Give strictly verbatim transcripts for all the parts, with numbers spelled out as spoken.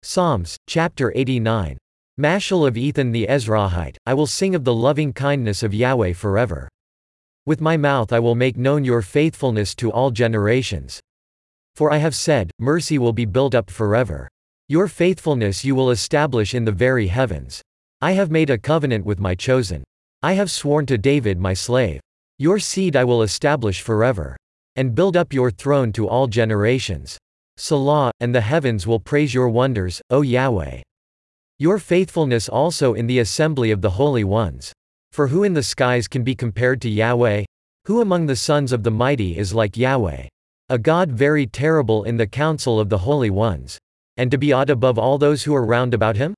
Psalms, chapter eighty-nine. Mashal of Ethan the Ezrahite, I will sing of the loving kindness of Yahweh forever. With my mouth I will make known your faithfulness to all generations. For I have said, mercy will be built up forever. Your faithfulness you will establish in the very heavens. I have made a covenant with my chosen. I have sworn to David my slave. Your seed I will establish forever. And build up your throne to all generations. Selah, and the heavens will praise your wonders, O Yahweh. Your faithfulness also in the assembly of the holy ones. For who in the skies can be compared to Yahweh? Who among the sons of the mighty is like Yahweh? A God very terrible in the council of the holy ones. And to be awed above all those who are round about him?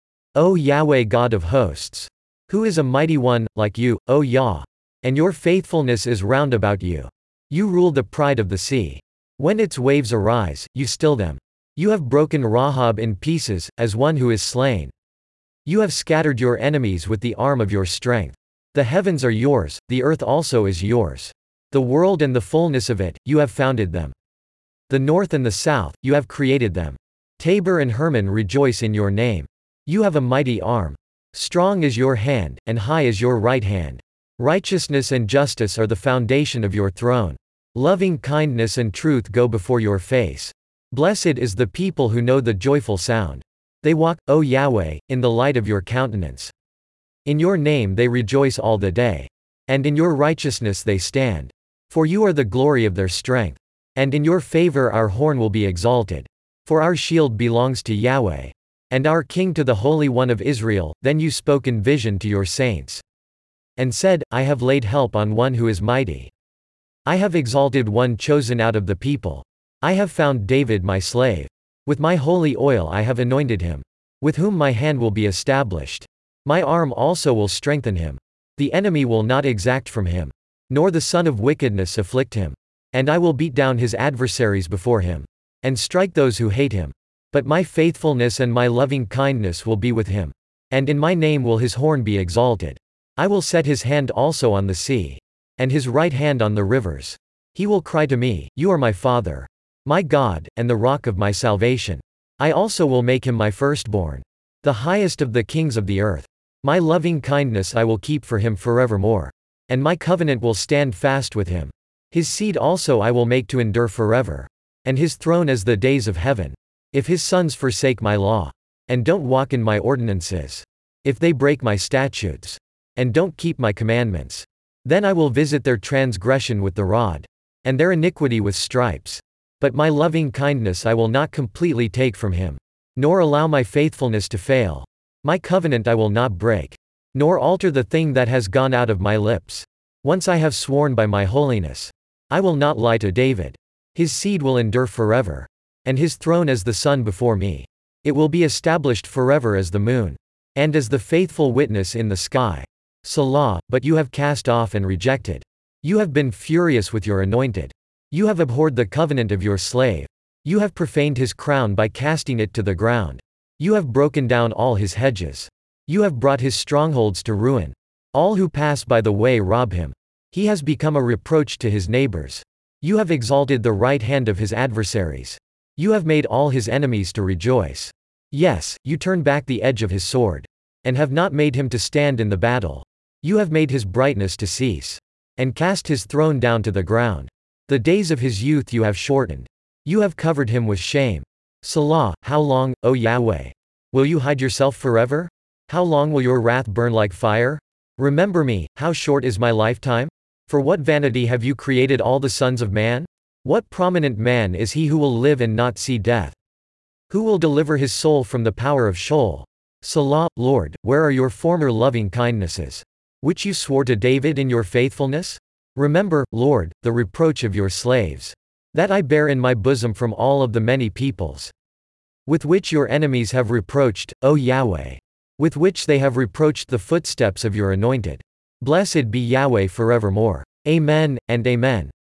O Yahweh God of hosts! Who is a mighty one, like you, O Yah? And your faithfulness is round about you. You rule the pride of the sea. When its waves arise, you still them. You have broken Rahab in pieces, as one who is slain. You have scattered your enemies with the arm of your strength. The heavens are yours, the earth also is yours. The world and the fullness of it, you have founded them. The north and the south, you have created them. Tabor and Hermon rejoice in your name. You have a mighty arm. Strong is your hand, and high is your right hand. Righteousness and justice are the foundation of your throne. Loving kindness and truth go before your face. Blessed is the people who know the joyful sound. They walk, O Yahweh, in the light of your countenance. In your name they rejoice all the day. And in your righteousness they stand. For you are the glory of their strength. And in your favor our horn will be exalted. For our shield belongs to Yahweh. And our King to the Holy One of Israel. Then you spoke in vision to your saints. And said, I have laid help on one who is mighty. I have exalted one chosen out of the people. I have found David my slave. With my holy oil I have anointed him. With whom my hand will be established. My arm also will strengthen him. The enemy will not exact from him. Nor the son of wickedness afflict him. And I will beat down his adversaries before him. And strike those who hate him. But my faithfulness and my loving kindness will be with him. And in my name will his horn be exalted. I will set his hand also on the sea. And his right hand on the rivers. He will cry to me, You are my Father. My God, and the rock of my salvation. I also will make him my firstborn. The highest of the kings of the earth. My loving kindness I will keep for him forevermore. And my covenant will stand fast with him. His seed also I will make to endure forever. And his throne as the days of heaven. If his sons forsake my law. And don't walk in my ordinances. If they break my statutes. And don't keep my commandments. Then I will visit their transgression with the rod. And their iniquity with stripes. But my loving kindness I will not completely take from him. Nor allow my faithfulness to fail. My covenant I will not break. Nor alter the thing that has gone out of my lips. Once I have sworn by my holiness. I will not lie to David. His seed will endure forever. And his throne as the sun before me. It will be established forever as the moon. And as the faithful witness in the sky. Selah, but you have cast off and rejected. You have been furious with your anointed. You have abhorred the covenant of your slave. You have profaned his crown by casting it to the ground. You have broken down all his hedges. You have brought his strongholds to ruin. All who pass by the way rob him. He has become a reproach to his neighbors. You have exalted the right hand of his adversaries. You have made all his enemies to rejoice. Yes, you turn back the edge of his sword. And have not made him to stand in the battle. You have made his brightness to cease. And cast his throne down to the ground. The days of his youth you have shortened. You have covered him with shame. Selah, how long, O Yahweh? Will you hide yourself forever? How long will your wrath burn like fire? Remember me, how short is my lifetime? For what vanity have you created all the sons of man? What prominent man is he who will live and not see death? Who will deliver his soul from the power of Sheol? Selah, Lord, where are your former loving kindnesses? Which you swore to David in your faithfulness? Remember, Lord, the reproach of your slaves. That I bear in my bosom from all of the many peoples. With which your enemies have reproached, O Yahweh. With which they have reproached the footsteps of your anointed. Blessed be Yahweh forevermore. Amen, and Amen.